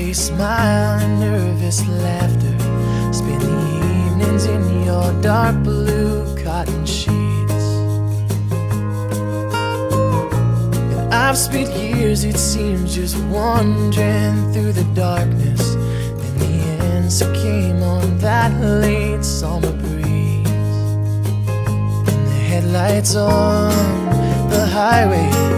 gray smile and nervous laughter. Spend the evenings in your dark blue cotton sheets. And I've spent years, it seems, just wandering through the darkness. Then the answer came on that late summer breeze. And the headlights on the highway